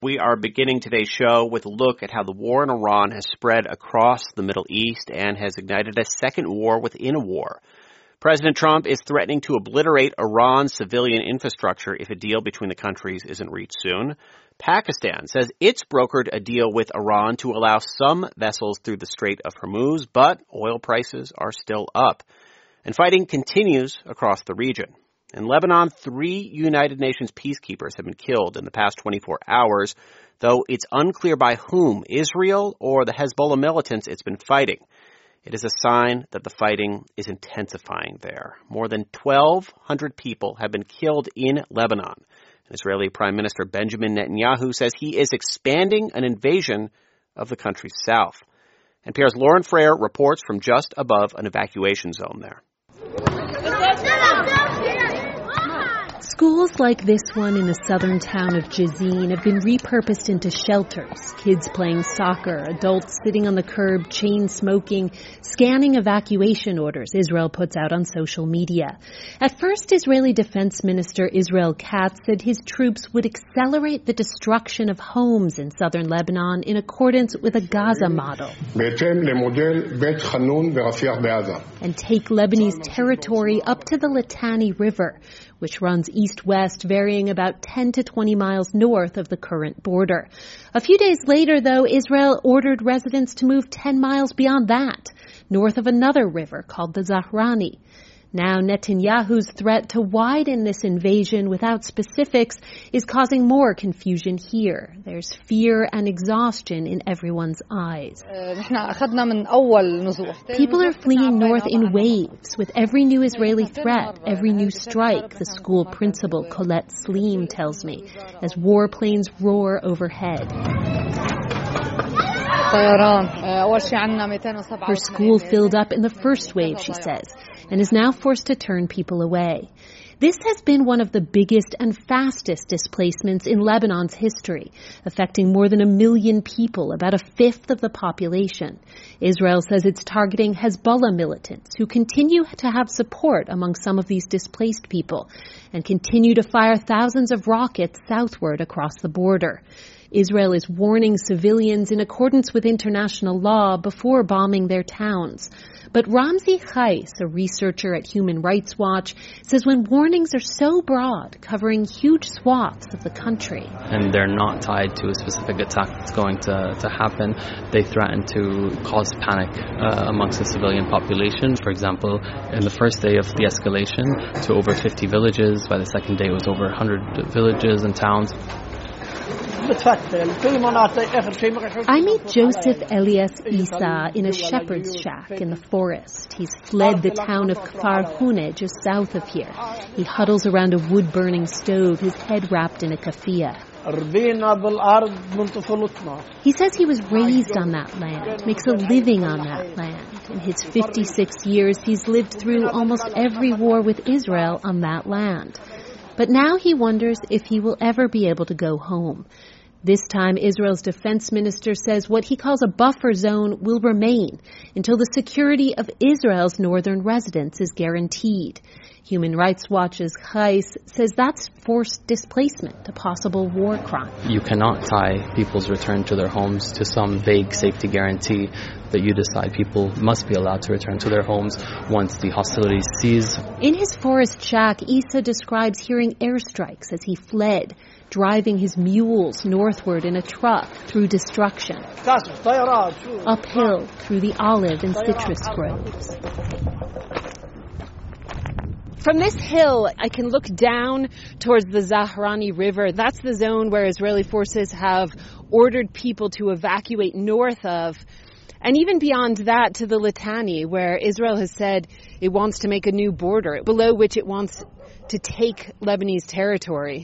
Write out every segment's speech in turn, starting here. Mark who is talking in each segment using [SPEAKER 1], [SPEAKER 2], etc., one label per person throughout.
[SPEAKER 1] We are beginning today's show with a look at how the war in Iran has spread across the Middle East and has ignited a second war within a war. President Trump is threatening to obliterate Iran's civilian infrastructure if a deal between the countries isn't reached soon. Pakistan says it's brokered a deal with Iran to allow some vessels through the Strait of Hormuz, but oil prices are still up. And fighting continues across the region. In Lebanon, 3 United Nations peacekeepers have been killed in the past 24 hours, though it's unclear by whom, Israel or the Hezbollah militants it's been fighting. It is a sign that the fighting is intensifying there. More than 1,200 people have been killed in Lebanon. Israeli Prime Minister Benjamin Netanyahu says he is expanding an invasion of the country's south. NPR's Lauren Frayer reports from just above an evacuation zone there.
[SPEAKER 2] Schools like this one in the southern town of Jazin have been repurposed into shelters. Kids playing soccer, adults sitting on the curb, chain smoking, scanning evacuation orders Israel puts out on social media. At first, Israeli Defense Minister Israel Katz said his troops would accelerate the destruction of homes in southern Lebanon in accordance with a Gaza model. And take Lebanese territory up to the Litani River, which runs east-west, varying about 10 to 20 miles north of the current border. A few days later, though, Israel ordered residents to move 10 miles beyond that, north of another river called the Zahrani. Now, Netanyahu's threat to widen this invasion without specifics is causing more confusion here. There's fear and exhaustion in everyone's eyes. People are fleeing north in waves. With every new Israeli threat, every new strike, the school principal Colette Sleem tells me, as warplanes roar overhead. Her school filled up in the first wave, she says, and is now forced to turn people away. This has been one of the biggest and fastest displacements in Lebanon's history, affecting more than 1 million people, about 1/5 of the population. Israel says it's targeting Hezbollah militants who continue to have support among some of these displaced people and continue to fire thousands of rockets southward across the border. Israel is warning civilians in accordance with international law before bombing their towns. But Ramzi Chais, a researcher at Human Rights Watch, says when warnings are so broad, covering huge swaths of the country,
[SPEAKER 3] and they're not tied to a specific attack that's going to happen, they threaten to cause panic amongst the civilian population. For example, in the first day of the escalation to over 50 villages, by the second day it was over 100 villages and towns.
[SPEAKER 2] I meet Joseph Elias Isa in a shepherd's shack in the forest. He's fled the town of Kfar Hune just south of here. He huddles around a wood-burning stove, his head wrapped in a kafia. He says he was raised on that land, makes a living on that land. In his 56 years, he's lived through almost every war with Israel on that land. But now he wonders if he will ever be able to go home. This time, Israel's defense minister says what he calls a buffer zone will remain until the security of Israel's northern residents is guaranteed. Human Rights Watch's Chais says that's forced displacement, a possible war crime.
[SPEAKER 3] You cannot tie people's return to their homes to some vague safety guarantee that you decide people must be allowed to return to their homes once the hostilities cease.
[SPEAKER 2] In his forest shack, Isa describes hearing airstrikes as he fled, driving his mules northward in a truck through destruction, uphill through the olive and citrus groves. From this hill, I can look down towards the Zahrani River. That's the zone where Israeli forces have ordered people to evacuate north of. And even beyond that to the Litani, where Israel has said it wants to make a new border, below which it wants to take Lebanese territory.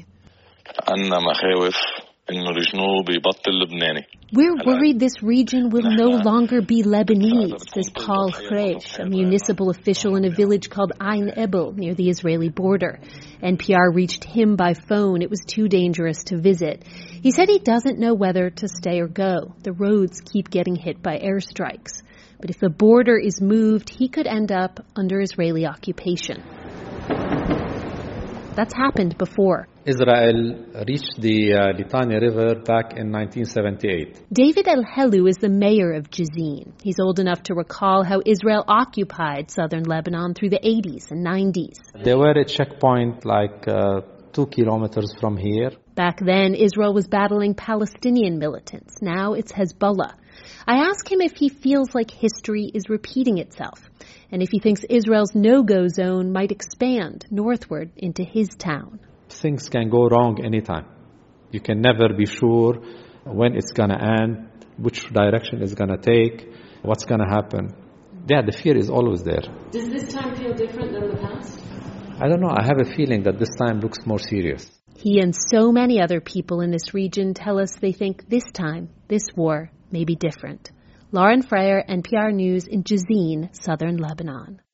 [SPEAKER 2] We're worried this region will no longer be Lebanese, says Paul Chresh, a municipal official in a village called Ain Ebel near the Israeli border. NPR reached him by phone. It was too dangerous to visit. He said he doesn't know whether to stay or go. The roads keep getting hit by airstrikes. But if the border is moved, he could end up under Israeli occupation. That's happened before.
[SPEAKER 4] Israel reached the Litani River back in 1978.
[SPEAKER 2] David El-Helu is the mayor of Jezzine. He's old enough to recall how Israel occupied southern Lebanon through the 80s and 90s.
[SPEAKER 4] They were at checkpoint like 2 kilometers from here.
[SPEAKER 2] Back then, Israel was battling Palestinian militants. Now it's Hezbollah. I ask him if he feels like history is repeating itself, and if he thinks Israel's no-go zone might expand northward into his town.
[SPEAKER 4] Things can go wrong anytime. You can never be sure when it's going to end, which direction it's going to take, what's going to happen. Yeah, the fear is always there.
[SPEAKER 2] Does this time feel different than the past?
[SPEAKER 4] I don't know. I have a feeling that this time looks more serious.
[SPEAKER 2] He and so many other people in this region tell us they think this time, this war, may be different. Lauren Freyer, NPR News in Jezzine, southern Lebanon.